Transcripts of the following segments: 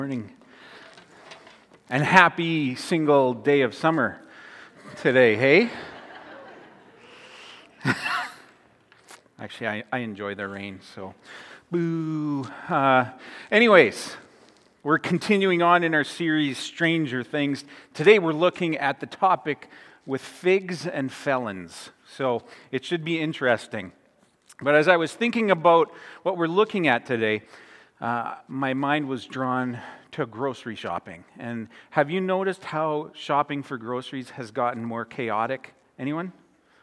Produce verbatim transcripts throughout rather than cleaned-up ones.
Morning. And happy single day of summer today, hey? Actually, I, I enjoy the rain, so boo. Uh, anyways, we're continuing on in our series, Stranger Things. Today we're looking at the topic with figs and felons, so it should be interesting. But as I was thinking about what we're looking at today, Uh, my mind was drawn to grocery shopping. And have you noticed how shopping for groceries has gotten more chaotic? Anyone?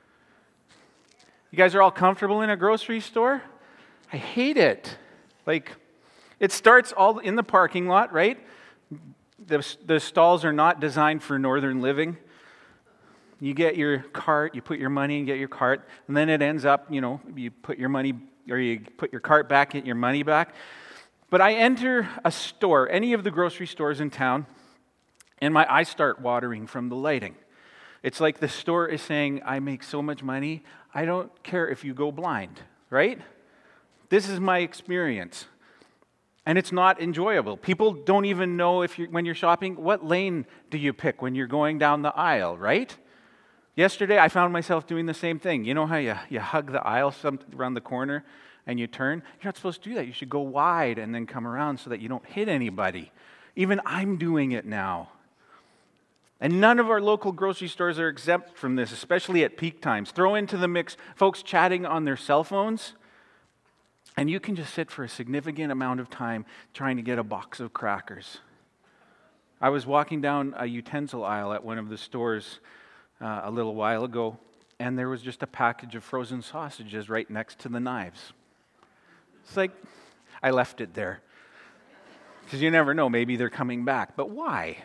You guys are all comfortable in a grocery store? I hate it. Like, it starts all in the parking lot, right? The, the stalls are not designed for northern living. You get your cart, you put your money and get your cart, and then it ends up, you know, you put your money, or you put your cart back, get your money back. But I enter a store, any of the grocery stores in town, and my eyes start watering from the lighting. It's like the store is saying, I make so much money, I don't care if you go blind, right? This is my experience. And it's not enjoyable. People don't even know if you're, when you're shopping, what lane do you pick when you're going down the aisle, right? Yesterday, I found myself doing the same thing. You know how you, you hug the aisle some, around the corner? And you turn, you're not supposed to do that. You should go wide and then come around so that you don't hit anybody. Even I'm doing it now. And none of our local grocery stores are exempt from this, especially at peak times. Throw into the mix folks chatting on their cell phones, and you can just sit for a significant amount of time trying to get a box of crackers. I was walking down a utensil aisle at one of the stores uh, a little while ago, and there was just a package of frozen sausages right next to the knives. It's like, I left it there. Because you never know, maybe they're coming back. But why?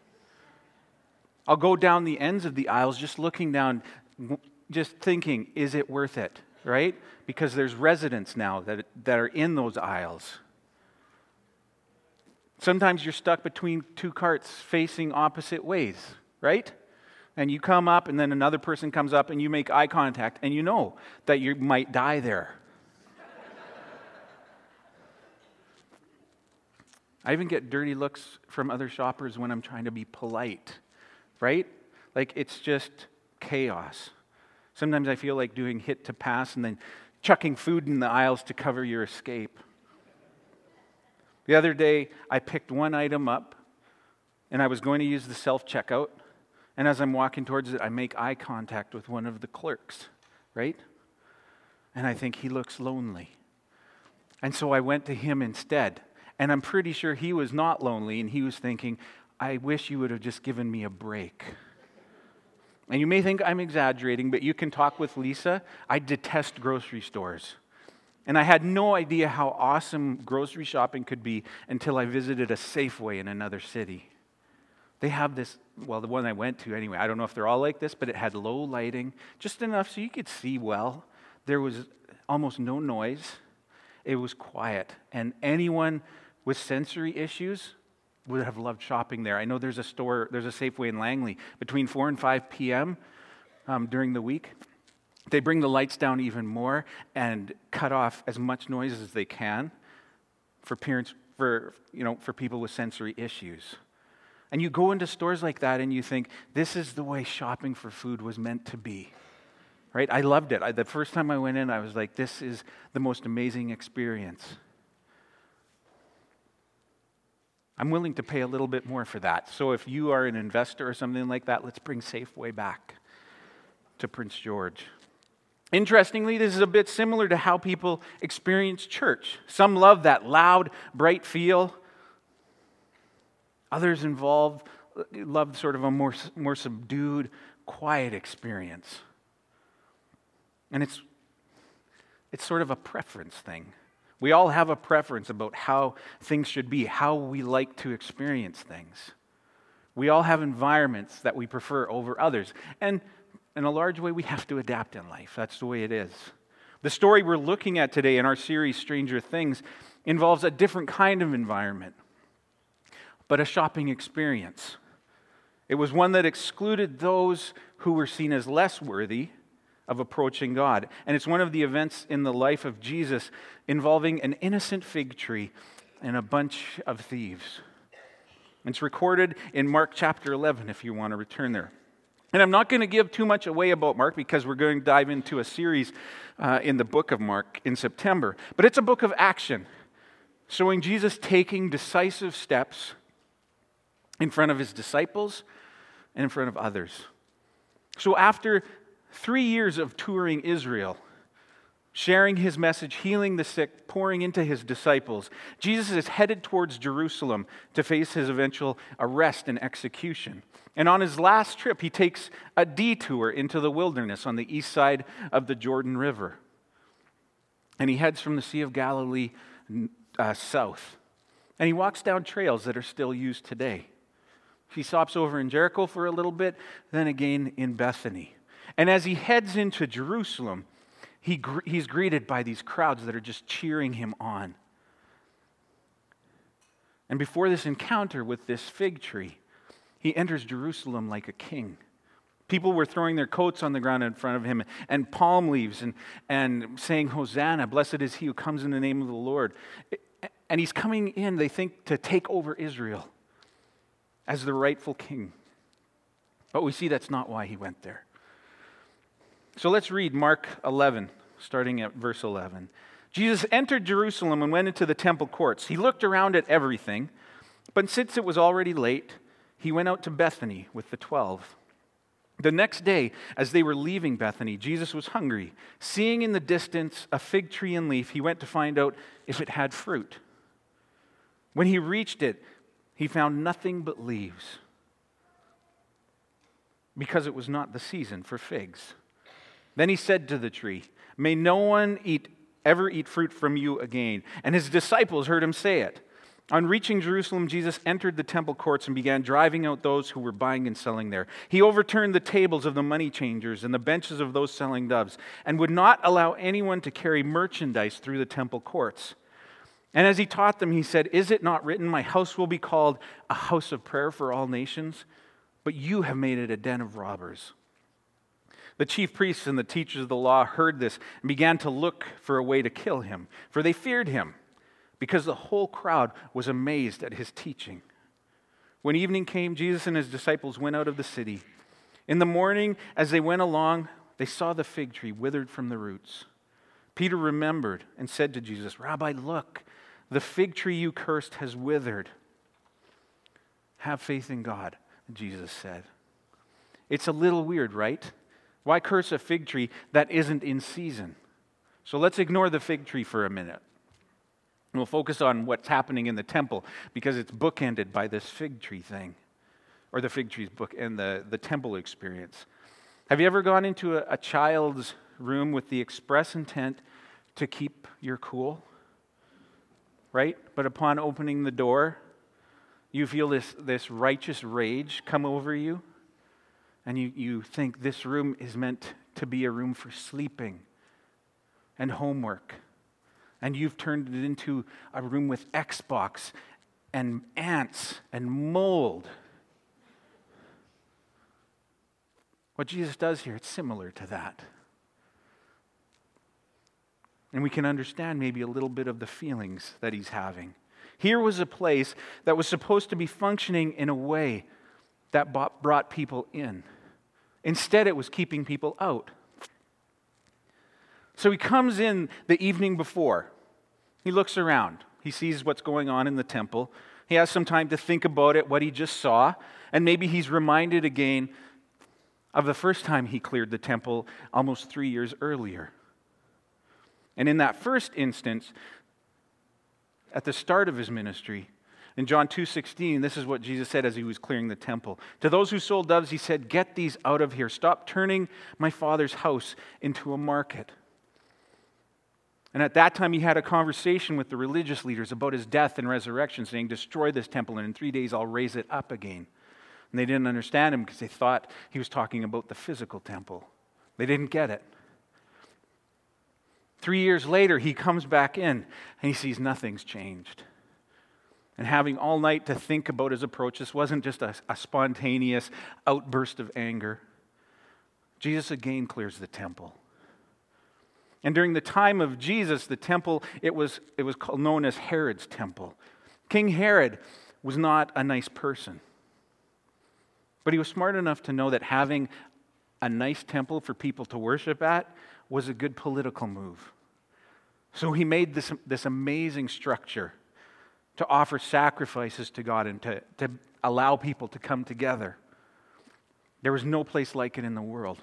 I'll go down the ends of the aisles just looking down, just thinking, is it worth it, right? Because there's residents now that, that are in those aisles. Sometimes you're stuck between two carts facing opposite ways, right? And you come up and then another person comes up and you make eye contact and you know that you might die there. I even get dirty looks from other shoppers when I'm trying to be polite, right? Like, it's just chaos. Sometimes I feel like doing hit to pass and then chucking food in the aisles to cover your escape. The other day, I picked one item up, and I was going to use the self-checkout, and as I'm walking towards it, I make eye contact with one of the clerks, right? And I think he looks lonely. And so I went to him instead. And I'm pretty sure he was not lonely, and he was thinking, I wish you would have just given me a break. And you may think I'm exaggerating, but you can talk with Lisa. I detest grocery stores. And I had no idea how awesome grocery shopping could be until I visited a Safeway in another city. They have this, well, the one I went to anyway, I don't know if they're all like this, but it had low lighting, just enough so you could see well. There was almost no noise. It was quiet. And anyone with sensory issues would have loved shopping there. I know there's a store, there's a Safeway in Langley between four and five p.m. Um, during the week. They bring the lights down even more and cut off as much noise as they can for parents, for you know, for people with sensory issues. And you go into stores like that and you think, this is the way shopping for food was meant to be. Right? I loved it. I, the first time I went in, I was like, this is the most amazing experience. I'm willing to pay a little bit more for that. So if you are an investor or something like that, let's bring Safeway back to Prince George. Interestingly, this is a bit similar to how people experience church. Some love that loud, bright feel. Others involved love sort of a more, more subdued, quiet experience. And it's it's sort of a preference thing. We all have a preference about how things should be, how we like to experience things. We all have environments that we prefer over others. And in a large way, we have to adapt in life. That's the way it is. The story we're looking at today in our series, Stranger Things, involves a different kind of environment, but a shopping experience. It was one that excluded those who were seen as less worthy of approaching God. And it's one of the events in the life of Jesus involving an innocent fig tree and a bunch of thieves. It's recorded in Mark chapter eleven if you want to return there. And I'm not going to give too much away about Mark because we're going to dive into a series uh, in the book of Mark in September. But it's a book of action, showing Jesus taking decisive steps in front of his disciples and in front of others. So after three years of touring Israel, sharing his message, healing the sick, pouring into his disciples, Jesus is headed towards Jerusalem to face his eventual arrest and execution. And on his last trip, he takes a detour into the wilderness on the east side of the Jordan River. And he heads from the Sea of Galilee uh, south. And he walks down trails that are still used today. He stops over in Jericho for a little bit, then again in Bethany. And as he heads into Jerusalem, he, he's greeted by these crowds that are just cheering him on. And before this encounter with this fig tree, he enters Jerusalem like a king. People were throwing their coats on the ground in front of him and palm leaves and, and saying, Hosanna, blessed is he who comes in the name of the Lord. And he's coming in, they think, to take over Israel as the rightful king. But we see that's not why he went there. So let's read Mark eleven, starting at verse eleven. Jesus entered Jerusalem and went into the temple courts. He looked around at everything, but since it was already late, he went out to Bethany with the twelve. The next day, as they were leaving Bethany, Jesus was hungry. Seeing in the distance a fig tree in leaf, he went to find out if it had fruit. When he reached it, he found nothing but leaves, because it was not the season for figs. Then he said to the tree, "May no one eat ever eat fruit from you again." And his disciples heard him say it. On reaching Jerusalem, Jesus entered the temple courts and began driving out those who were buying and selling there. He overturned the tables of the money changers and the benches of those selling doves, and would not allow anyone to carry merchandise through the temple courts. And as he taught them, he said, "Is it not written, 'My house will be called a house of prayer for all nations'? But you have made it a den of robbers." The chief priests and the teachers of the law heard this and began to look for a way to kill him, for they feared him, because the whole crowd was amazed at his teaching. When evening came, Jesus and his disciples went out of the city. In the morning, as they went along, they saw the fig tree withered from the roots. Peter remembered and said to Jesus, "Rabbi, look, the fig tree you cursed has withered." "Have faith in God," Jesus said. It's a little weird, right? Why curse a fig tree that isn't in season? So let's ignore the fig tree for a minute. We'll focus on what's happening in the temple because it's bookended by this fig tree thing, or the fig tree's book and the, the temple experience. Have you ever gone into a, a child's room with the express intent to keep your cool? Right? But upon opening the door, you feel this, this righteous rage come over you, and you, you think this room is meant to be a room for sleeping and homework. And you've turned it into a room with Xbox and ants and mold. What Jesus does here, it's similar to that. And we can understand maybe a little bit of the feelings that he's having. Here was a place that was supposed to be functioning in a way that brought people in. Instead, it was keeping people out. So he comes in the evening before. He looks around. He sees what's going on in the temple. He has some time to think about it, what he just saw, and maybe he's reminded again of the first time he cleared the temple almost three years earlier. And in that first instance, at the start of his ministry, in John two sixteen, this is what Jesus said as he was clearing the temple. To those who sold doves, he said, "Get these out of here. Stop turning my Father's house into a market." And at that time, he had a conversation with the religious leaders about his death and resurrection, saying, "Destroy this temple, and in three days I'll raise it up again." And they didn't understand him because they thought he was talking about the physical temple. They didn't get it. Three years later, he comes back in, and he sees nothing's changed. And having all night to think about his approach, this wasn't just a, a spontaneous outburst of anger. Jesus again clears the temple. And during the time of Jesus, the temple, it was, it was called, known as Herod's temple. King Herod was not a nice person. But he was smart enough to know that having a nice temple for people to worship at was a good political move. So he made this, this amazing structure to offer sacrifices to God and to, to allow people to come together. There was no place like it in the world.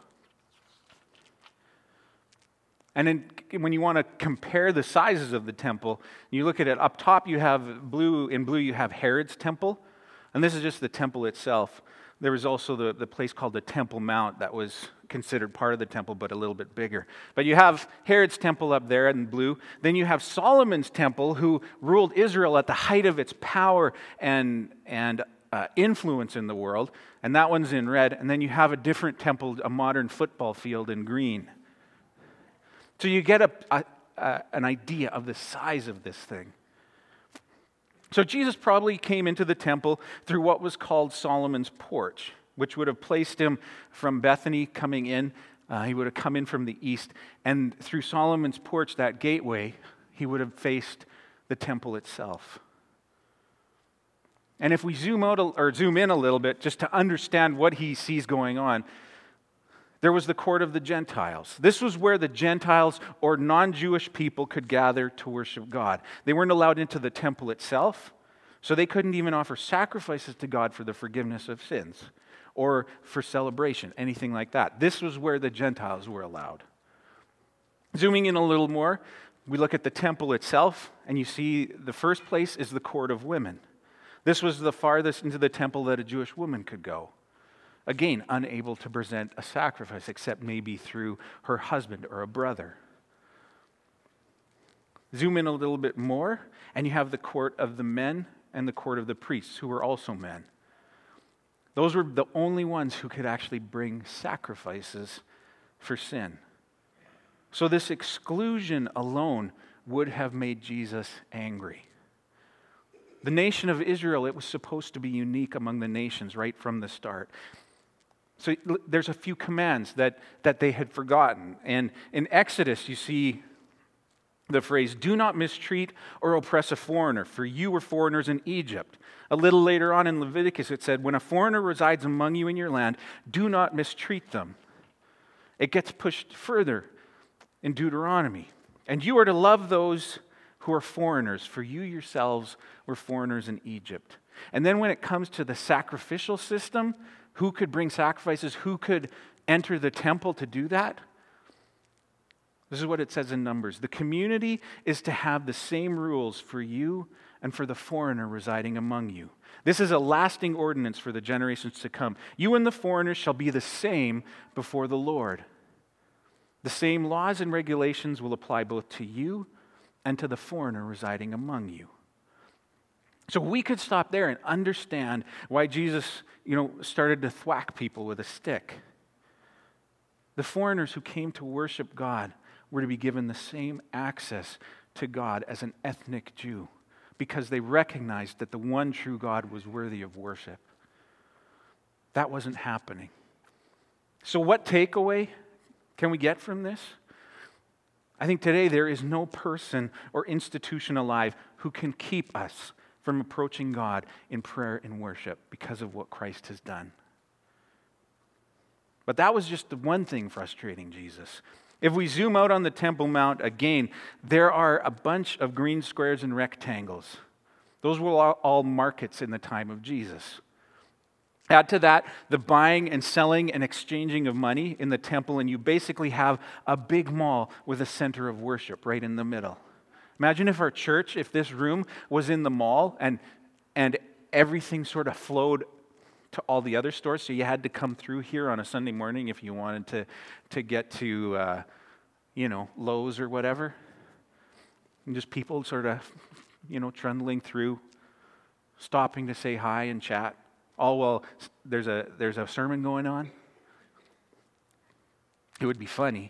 And then when you want to compare the sizes of the temple, you look at it, up top you have blue, in blue you have Herod's temple, and this is just the temple itself. There was also the, the place called the Temple Mount that was considered part of the temple, but a little bit bigger. But you have Herod's temple up there in blue. Then you have Solomon's temple, who ruled Israel at the height of its power and, and uh, influence in the world, and that one's in red. And then you have a different temple, a modern football field, in green. So you get a, a, a, an idea of the size of this thing. So Jesus probably came into the temple through what was called Solomon's porch, which would have placed him from Bethany coming in. Uh, he would have come in from the east. And through Solomon's porch, that gateway, he would have faced the temple itself. And if we zoom out or zoom in a little bit, just to understand what he sees going on, there was the court of the Gentiles. This was where the Gentiles or non-Jewish people could gather to worship God. They weren't allowed into the temple itself, so they couldn't even offer sacrifices to God for the forgiveness of sins or for celebration, anything like that. This was where the Gentiles were allowed. Zooming in a little more, we look at the temple itself, and you see the first place is the court of women. This was the farthest into the temple that a Jewish woman could go. Again, unable to present a sacrifice except maybe through her husband or a brother. Zoom in a little bit more, and you have the court of the men and the court of the priests, who were also men. Those were the only ones who could actually bring sacrifices for sin. So this exclusion alone would have made Jesus angry. The nation of Israel, it was supposed to be unique among the nations right from the start. So there's a few commands that, that they had forgotten. And in Exodus, you see the phrase, "Do not mistreat or oppress a foreigner, for you were foreigners in Egypt." A little later on in Leviticus, it said, "When a foreigner resides among you in your land, do not mistreat them." It gets pushed further in Deuteronomy. "And you are to love those who are foreigners, for you yourselves were foreigners in Egypt." And then when it comes to the sacrificial system, who could bring sacrifices? Who could enter the temple to do that? This is what it says in Numbers. "The community is to have the same rules for you and for the foreigner residing among you. This is a lasting ordinance for the generations to come. You and the foreigners shall be the same before the Lord. The same laws and regulations will apply both to you and to the foreigner residing among you." So we could stop there and understand why Jesus, you know, started to thwack people with a stick. The foreigners who came to worship God were to be given the same access to God as an ethnic Jew, because they recognized that the one true God was worthy of worship. That wasn't happening. So what takeaway can we get from this? I think today there is no person or institution alive who can keep us from approaching God in prayer and worship because of what Christ has done. But that was just the one thing frustrating Jesus. If we zoom out on the Temple Mount again, there are a bunch of green squares and rectangles. Those were all, all markets in the time of Jesus. Add to that the buying and selling and exchanging of money in the temple, and you basically have a big mall with a center of worship right in the middle. Imagine if our church, if this room was in the mall and and everything sort of flowed to all the other stores, so you had to come through here on a Sunday morning if you wanted to, to get to, uh, you know, Lowe's or whatever. And just people sort of, you know, trundling through, stopping to say hi and chat. All while there's a, there's a sermon going on. It would be funny.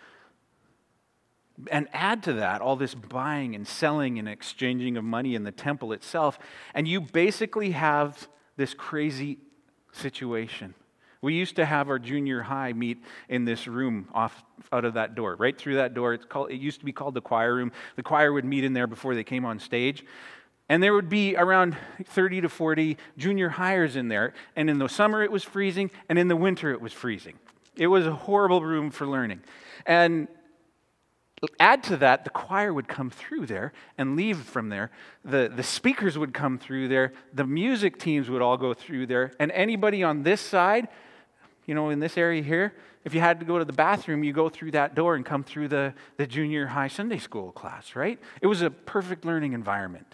And add to that all this buying and selling and exchanging of money in the temple itself, and you basically have this crazy situation. We used to have our junior high meet in this room off out of that door, right through that door. It's called. It used to be called the choir room. The choir would meet in there before they came on stage. And there would be around thirty to forty junior hires in there. And in the summer it was freezing, and in the winter it was freezing. It was a horrible room for learning. And add to that, the choir would come through there and leave from there. The, the speakers would come through there. The music teams would all go through there. And anybody on this side, you know, in this area here, if you had to go to the bathroom, you go through that door and come through the, the junior high Sunday school class, right? It was a perfect learning environment.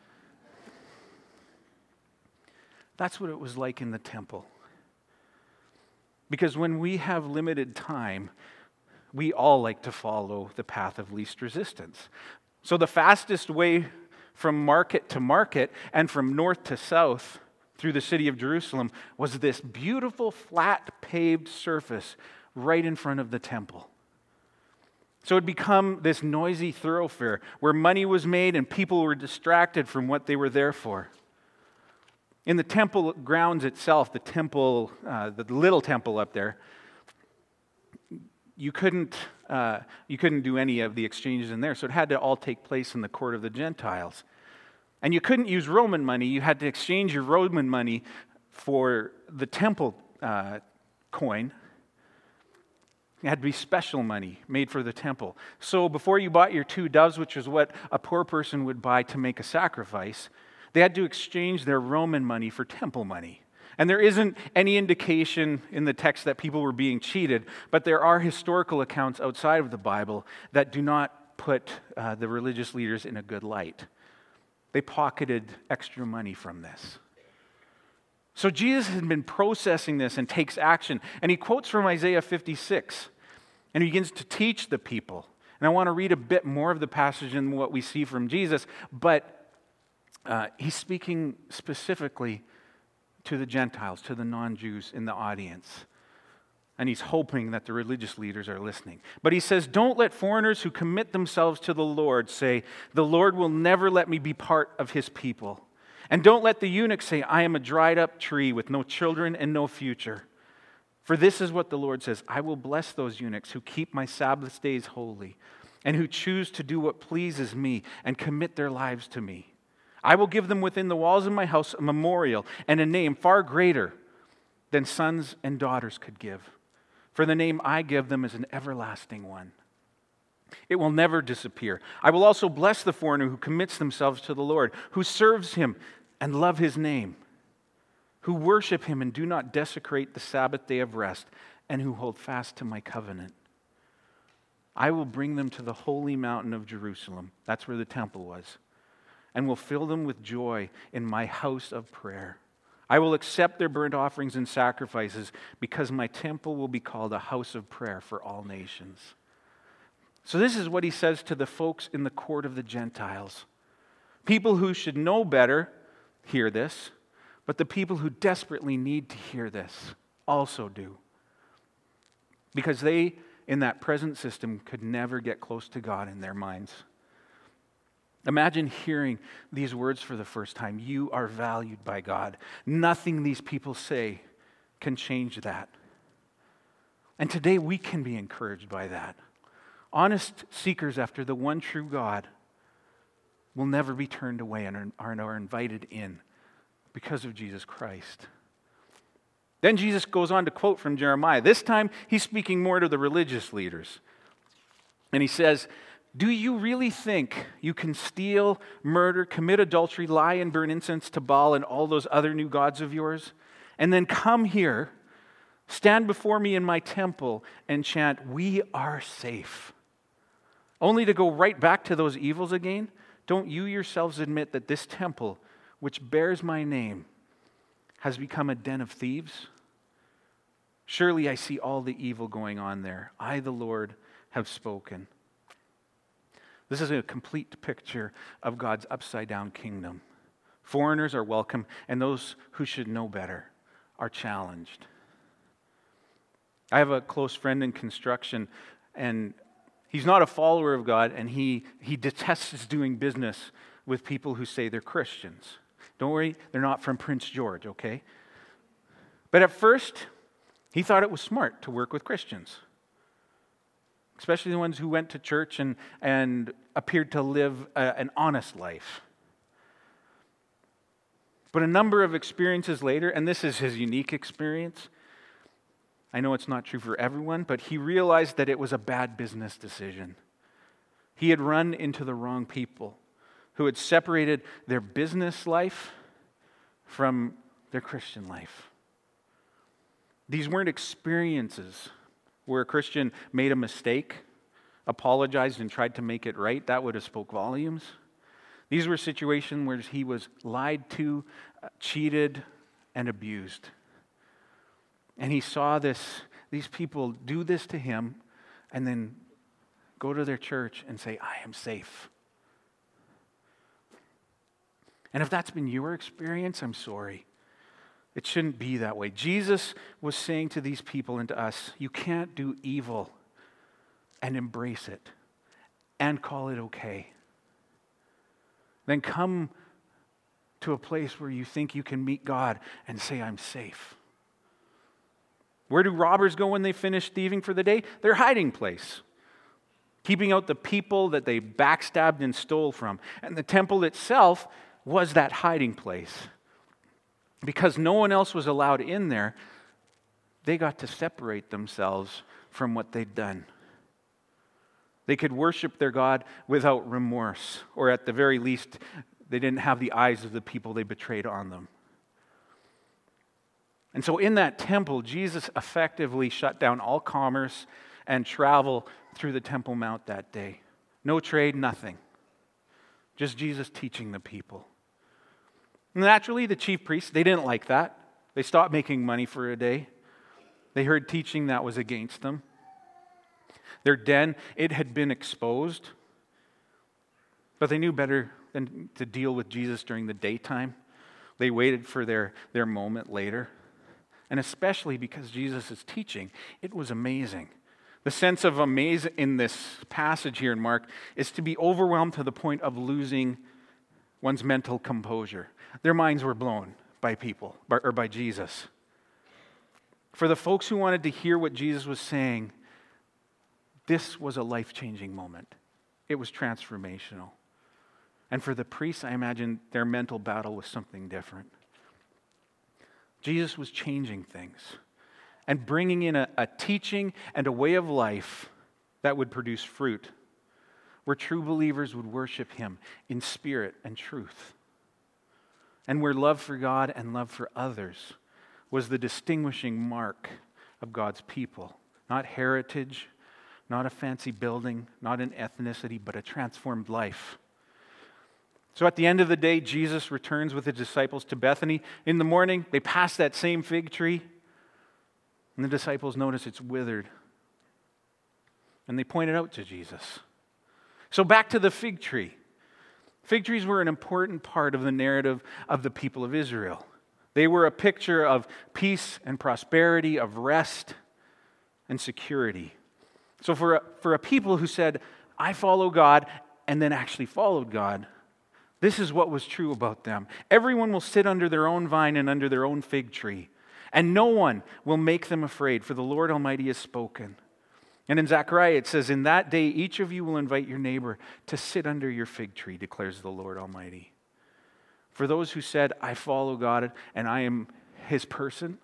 That's what it was like in the temple. Because when we have limited time, we all like to follow the path of least resistance. So the fastest way from market to market and from north to south through the city of Jerusalem was this beautiful flat paved surface right in front of the temple. So it had become this noisy thoroughfare where money was made and people were distracted from what they were there for. In the temple grounds itself, the temple, uh, the little temple up there, you couldn't, uh, you couldn't do any of the exchanges in there, so it had to all take place in the court of the Gentiles. And you couldn't use Roman money. You had to exchange your Roman money for the temple uh, coin. It had to be special money made for the temple. So before you bought your two doves, which is what a poor person would buy to make a sacrifice, they had to exchange their Roman money for temple money. And there isn't any indication in the text that people were being cheated, but there are historical accounts outside of the Bible that do not put uh, the religious leaders in a good light. They pocketed extra money from this. So Jesus had been processing this and takes action. And he quotes from Isaiah fifty-six, and he begins to teach the people. And I want to read a bit more of the passage than what we see from Jesus, but Uh, he's speaking specifically to the Gentiles, to the non-Jews in the audience. And he's hoping that the religious leaders are listening. But he says, "Don't let foreigners who commit themselves to the Lord say, 'The Lord will never let me be part of his people.' And don't let the eunuch say, 'I am a dried up tree with no children and no future.' For this is what the Lord says, 'I will bless those eunuchs who keep my Sabbath days holy and who choose to do what pleases me and commit their lives to me. I will give them within the walls of my house a memorial and a name far greater than sons and daughters could give. For the name I give them is an everlasting one. It will never disappear. I will also bless the foreigner who commits themselves to the Lord, who serves him and love his name, who worship him and do not desecrate the Sabbath day of rest, and who hold fast to my covenant. I will bring them to the holy mountain of Jerusalem," that's where the temple was, "and will fill them with joy in my house of prayer. I will accept their burnt offerings and sacrifices, because my temple will be called a house of prayer for all nations." So this is what he says to the folks in the court of the Gentiles. People who should know better hear this, but the people who desperately need to hear this also do. Because they, in that present system, could never get close to God in their minds. Imagine hearing these words for the first time. You are valued by God. Nothing these people say can change that. And today we can be encouraged by that. Honest seekers after the one true God will never be turned away and are invited in because of Jesus Christ. Then Jesus goes on to quote from Jeremiah. This time he's speaking more to the religious leaders. And he says, "Do you really think you can steal, murder, commit adultery, lie, and burn incense to Baal and all those other new gods of yours? And then come here, stand before me in my temple, and chant, 'We are safe,' only to go right back to those evils again? Don't you yourselves admit that this temple, which bears my name, has become a den of thieves? Surely I see all the evil going on there. I, the Lord, have spoken." This is a complete picture of God's upside-down kingdom. Foreigners are welcome, and those who should know better are challenged. I have a close friend in construction, and he's not a follower of God, and he, he detests doing business with people who say they're Christians. Don't worry, they're not from Prince George, okay? But at first, he thought it was smart to work with Christians, especially the ones who went to church and, and appeared to live a, an honest life. But a number of experiences later, and this is his unique experience, I know it's not true for everyone, but he realized that it was a bad business decision. He had run into the wrong people who had separated their business life from their Christian life. These weren't experiences where a Christian made a mistake, apologized, and tried to make it right. That would have spoke volumes. These were situations where he was lied to, cheated, and abused. And he saw this, these people do this to him and then go to their church and say, I am safe. And if that's been your experience, I'm sorry. It shouldn't be that way. Jesus was saying to these people and to us, you can't do evil and embrace it and call it okay. Then come to a place where you think you can meet God and say, I'm safe. Where do robbers go when they finish thieving for the day? Their hiding place, keeping out the people that they backstabbed and stole from. And the temple itself was that hiding place. Because no one else was allowed in there, they got to separate themselves from what they'd done. They could worship their God without remorse, or at the very least, they didn't have the eyes of the people they betrayed on them. And so in that temple, Jesus effectively shut down all commerce and travel through the Temple Mount that day. No trade, nothing. Just Jesus teaching the people. Naturally, the chief priests, they didn't like that. They stopped making money for a day. They heard teaching that was against them. Their den, it had been exposed. But they knew better than to deal with Jesus during the daytime. They waited for their, their moment later. And especially because Jesus is teaching, it was amazing. The sense of amaze in this passage here in Mark is to be overwhelmed to the point of losing one's mental composure. Their minds were blown by people, or by Jesus. For the folks who wanted to hear what Jesus was saying, this was a life-changing moment. It was transformational. And for the priests, I imagine their mental battle was something different. Jesus was changing things and bringing in a, a teaching and a way of life that would produce fruit, where true believers would worship Him in spirit and truth, and where love for God and love for others was the distinguishing mark of God's people. Not heritage, not a fancy building, not an ethnicity, but a transformed life. So at the end of the day, Jesus returns with his disciples to Bethany. In the morning, they pass that same fig tree, and the disciples notice it's withered. And they point it out to Jesus. So back to the fig tree. Fig trees were an important part of the narrative of the people of Israel. They were a picture of peace and prosperity, of rest and security. So for a, for a people who said, I follow God, and then actually followed God, this is what was true about them. Everyone will sit under their own vine and under their own fig tree, and no one will make them afraid, for the Lord Almighty has spoken. And in Zechariah it says, in that day each of you will invite your neighbor to sit under your fig tree, declares the Lord Almighty. For those who said, I follow God and I am His person,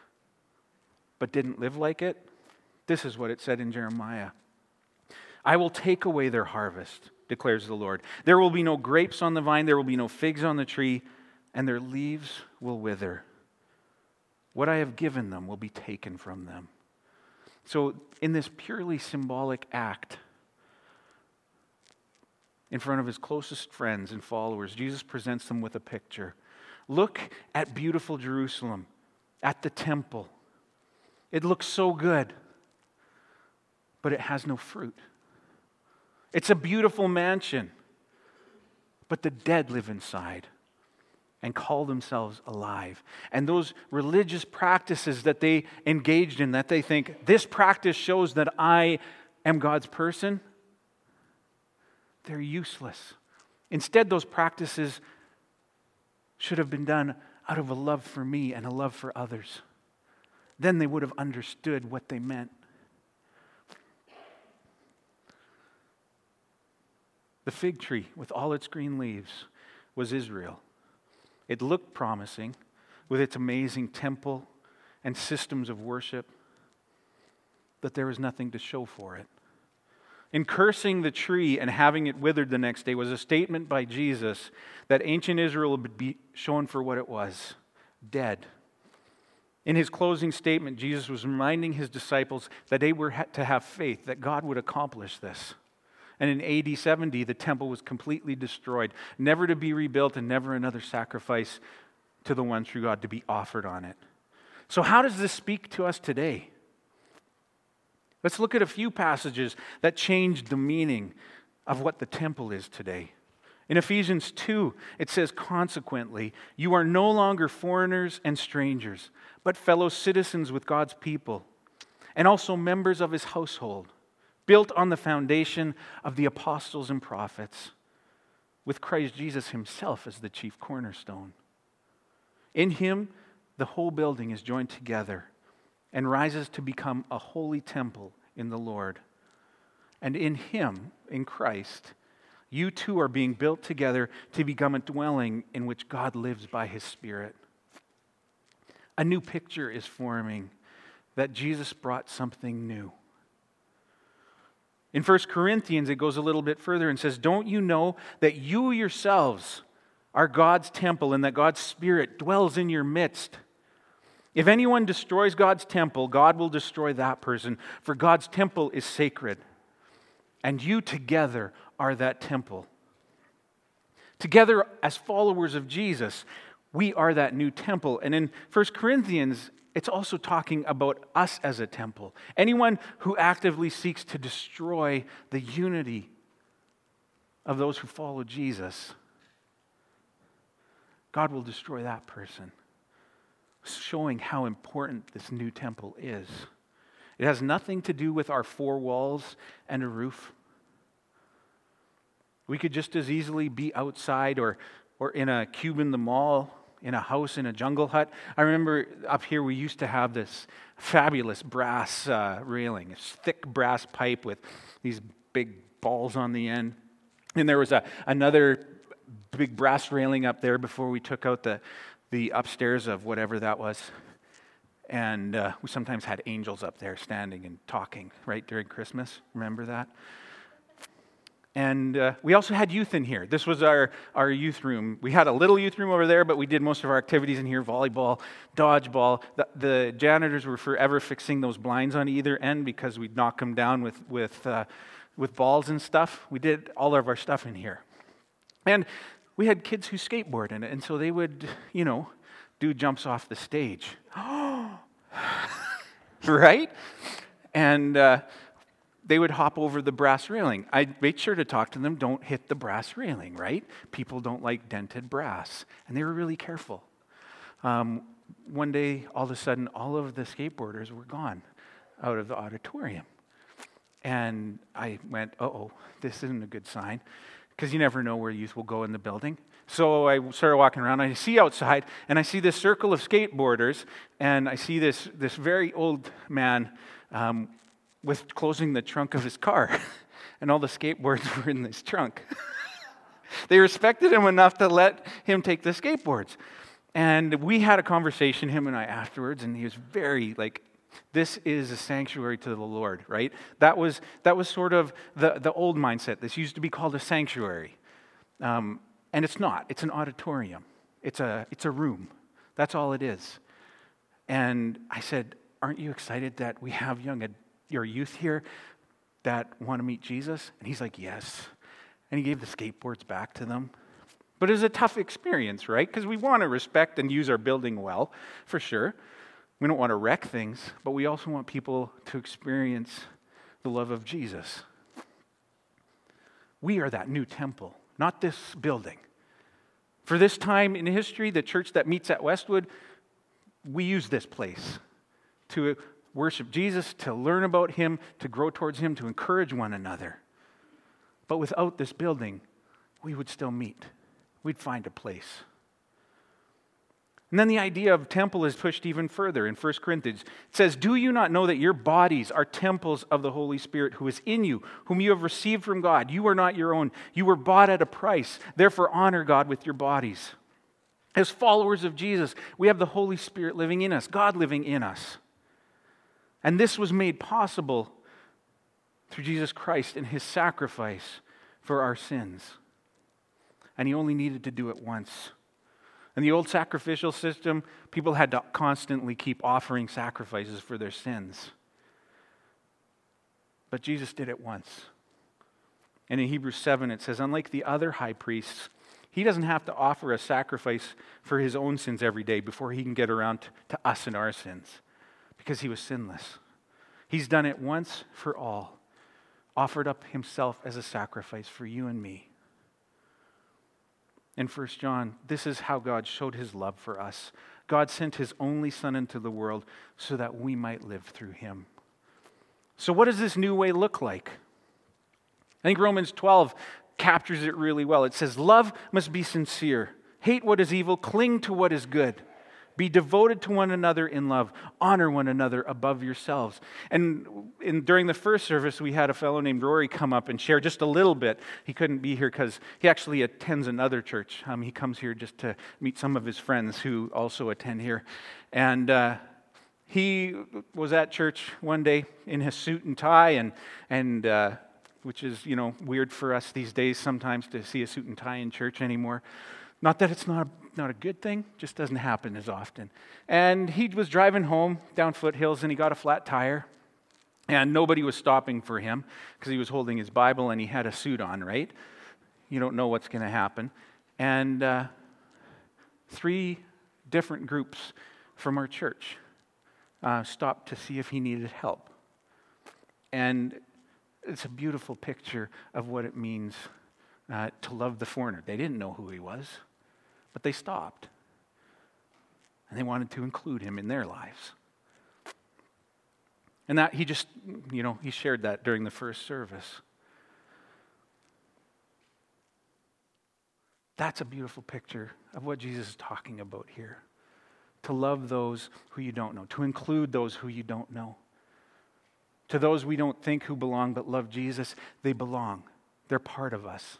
but didn't live like it, this is what it said in Jeremiah. I will take away their harvest, declares the Lord. There will be no grapes on the vine, there will be no figs on the tree, and their leaves will wither. What I have given them will be taken from them. So in this purely symbolic act, in front of his closest friends and followers, Jesus presents them with a picture. Look at beautiful Jerusalem, at the temple. It looks so good, but it has no fruit. It's a beautiful mansion, but the dead live inside and call themselves alive. And those religious practices that they engaged in, that they think, this practice shows that I am God's person, they're useless. Instead, those practices should have been done out of a love for me and a love for others. Then they would have understood what they meant. The fig tree with all its green leaves was Israel. It looked promising with its amazing temple and systems of worship, but there was nothing to show for it. In cursing the tree and having it withered the next day was a statement by Jesus that ancient Israel would be shown for what it was, dead. In his closing statement, Jesus was reminding his disciples that they were to have faith that God would accomplish this. And in A D seventy, the temple was completely destroyed, never to be rebuilt and never another sacrifice to the one true God to be offered on it. So how does this speak to us today? Let's look at a few passages that changed the meaning of what the temple is today. In Ephesians two, it says, consequently, you are no longer foreigners and strangers, but fellow citizens with God's people, and also members of his household, built on the foundation of the apostles and prophets, with Christ Jesus himself as the chief cornerstone. In him, the whole building is joined together and rises to become a holy temple in the Lord. And in him, in Christ, you too are being built together to become a dwelling in which God lives by his Spirit. A new picture is forming that Jesus brought something new. In First Corinthians, it goes a little bit further and says, don't you know that you yourselves are God's temple and that God's Spirit dwells in your midst? If anyone destroys God's temple, God will destroy that person, for God's temple is sacred, and you together are that temple. Together as followers of Jesus, we are that new temple. And in First Corinthians, it's also talking about us as a temple. Anyone who actively seeks to destroy the unity of those who follow Jesus, God will destroy that person, showing how important this new temple is. It has nothing to do with our four walls and a roof. We could just as easily be outside or, or in a cube in the mall, in a house, in a jungle hut. I remember up here we used to have this fabulous brass uh, railing, this thick brass pipe with these big balls on the end. And there was a, another big brass railing up there before we took out the, the upstairs of whatever that was. And uh, we sometimes had angels up there standing and talking, right, during Christmas. Remember that? And uh, we also had youth in here. This was our, our youth room. We had a little youth room over there, but we did most of our activities in here, volleyball, dodgeball. The, the janitors were forever fixing those blinds on either end because we'd knock them down with, with, uh, with balls and stuff. We did all of our stuff in here. And we had kids who skateboard in it, and so they would, you know, do jumps off the stage. Right? And uh, they would hop over the brass railing. I made sure to talk to them, don't hit the brass railing, right? People don't like dented brass. And they were really careful. Um, one day, all of a sudden, all of the skateboarders were gone out of the auditorium. And I went, uh-oh, this isn't a good sign, because you never know where youth will go in the building. So I started walking around, and I see outside, and I see this circle of skateboarders, and I see this, this very old man um, with closing the trunk of his car, and all the skateboards were in this trunk. They respected him enough to let him take the skateboards. And we had a conversation, him and I, afterwards, and he was very, like, this is a sanctuary to the Lord, right? That was that was sort of the, the old mindset. This used to be called a sanctuary. Um, and it's not. It's an auditorium. It's a, it's a room. That's all it is. And I said, aren't you excited that we have young ad- your youth here that want to meet Jesus? And he's like, yes. And he gave the skateboards back to them. But it was a tough experience, right? Because we want to respect and use our building well, for sure. We don't want to wreck things, but we also want people to experience the love of Jesus. We are that new temple, not this building. For this time in history, the church that meets at Westwood, we use this place to worship Jesus, to learn about him, to grow towards him, to encourage one another. But without this building, we would still meet. We'd find a place. And then the idea of temple is pushed even further in First Corinthians. It says, do you not know that your bodies are temples of the Holy Spirit who is in you, whom you have received from God? You are not your own. You were bought at a price. Therefore, honor God with your bodies. As followers of Jesus, we have the Holy Spirit living in us, God living in us. And this was made possible through Jesus Christ and his sacrifice for our sins. And he only needed to do it once. In the old sacrificial system, people had to constantly keep offering sacrifices for their sins. But Jesus did it once. And in Hebrews seven, it says, unlike the other high priests, he doesn't have to offer a sacrifice for his own sins every day before he can get around to us and our sins, because he was sinless. He's done it once for all, offered up himself as a sacrifice for you and me. In First John, this is how God showed his love for us. God sent his only Son into the world so that we might live through him. So what does this new way look like? I think Romans twelve captures it really well. It says, love must be sincere. Hate what is evil. Cling to what is good. Be devoted to one another in love. Honor one another above yourselves. And in, during the first service, we had a fellow named Rory come up and share just a little bit. He couldn't be here because he actually attends another church. Um, he comes here just to meet some of his friends who also attend here. And uh, he was at church one day in his suit and tie, and and uh, which is, you know, weird for us these days sometimes to see a suit and tie in church anymore. Not that it's not a, not a good thing, just doesn't happen as often. And he was driving home down foothills, and he got a flat tire, and nobody was stopping for him because he was holding his Bible and he had a suit on, right? You don't know what's going to happen. And uh, three different groups from our church uh, stopped to see if he needed help. And it's a beautiful picture of what it means uh, to love the foreigner. They didn't know who he was, but they stopped. And they wanted to include him in their lives. And that he just, you know, he shared that during the first service. That's a beautiful picture of what Jesus is talking about here. To love those who you don't know, to include those who you don't know. To those we don't think who belong but love Jesus, they belong. They're part of us.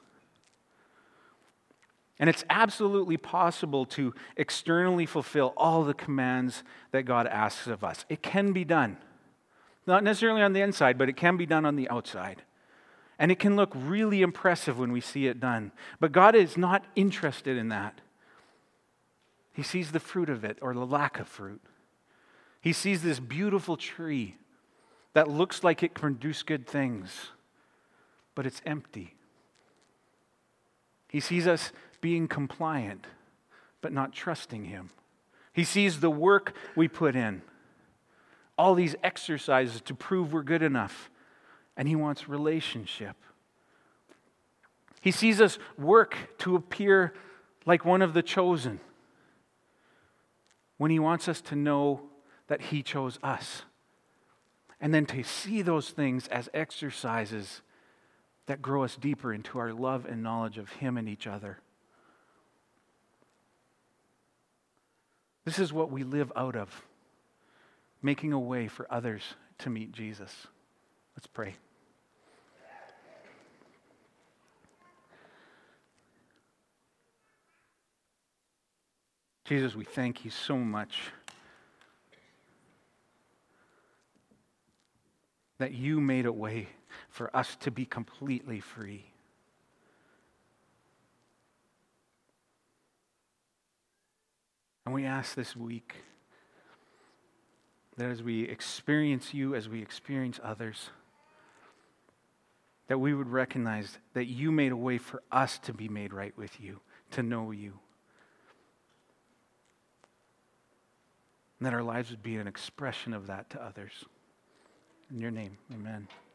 And it's absolutely possible to externally fulfill all the commands that God asks of us. It can be done. Not necessarily on the inside, but it can be done on the outside. And it can look really impressive when we see it done. But God is not interested in that. He sees the fruit of it, or the lack of fruit. He sees this beautiful tree that looks like it can produce good things, but it's empty. He sees us being compliant, but not trusting him. He sees the work we put in, all these exercises to prove we're good enough, and he wants relationship. He sees us work to appear like one of the chosen, when he wants us to know that he chose us. And then to see those things as exercises that grow us deeper into our love and knowledge of him and each other. This is what we live out of, making a way for others to meet Jesus. Let's pray. Jesus, we thank you so much that you made a way for us to be completely free. And we ask this week that as we experience you, as we experience others, that we would recognize that you made a way for us to be made right with you, to know you. And that our lives would be an expression of that to others. In your name, amen.